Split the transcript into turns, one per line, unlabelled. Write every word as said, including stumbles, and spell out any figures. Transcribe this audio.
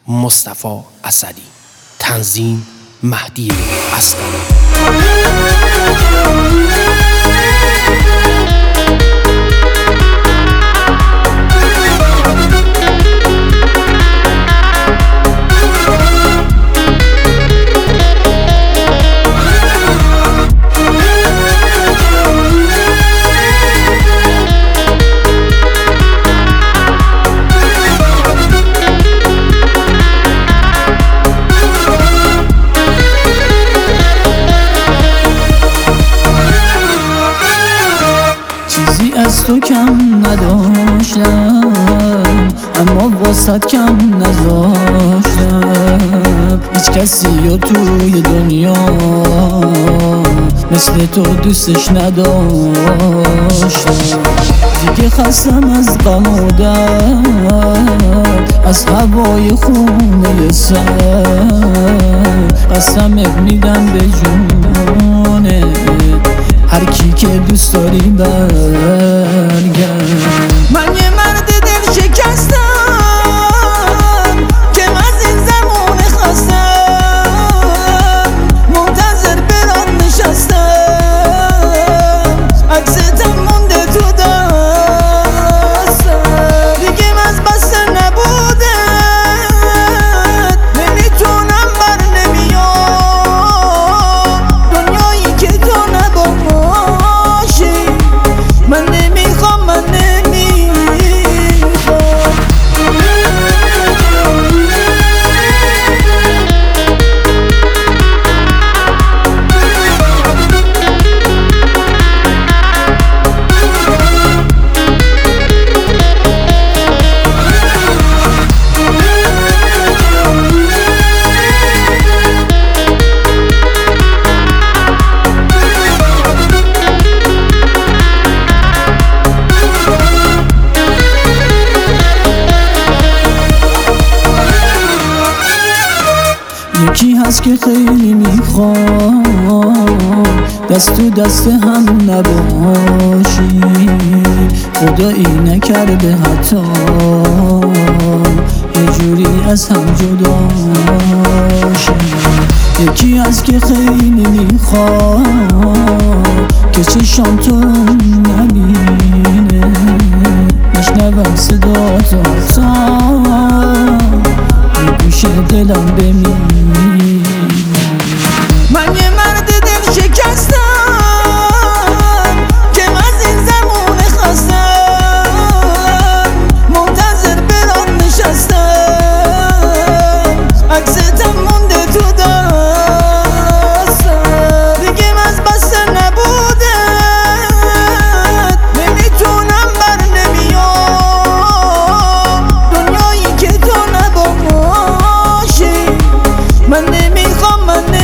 مصطفی اسدی. تنظیم مهدی اصغری.
از تو کم نداشتم، اما واسط کم نذاشتم. هیچ کسی رو توی دنیا مثل تو دوستش نداشتم. دیگه خستم از غم و درد، از هوای خونه سر. قسمت میدم به جونه هر کی که دوست داری برگرد. من یه مرد دل شکستم که از این زمان خستم، منتظر برات نشستم، عکستم مونده تو دستم. دیگه از بس نبودت نمیتونم بر نمیام، دنیایی که تو نباشی من نمیخوام، من نمیخوام. یکی هست که خیلی میخوام دست تو دست هم نباشی، خدایی نکرده حتی یه جوری از هم جدا شی. یکی هست که خیلی میخوام که چشام تو نبینه، نشنوم صدا تو گوش دلم بمیره. من یه مرد دل شکستم که از این زمان خستم، منتظر برات نشستم، عکستم مونده تو دستم. دیگه از بس نبودت نمیتونم بر نمیام، دنیایی که تو نباشی من نمیخوام، من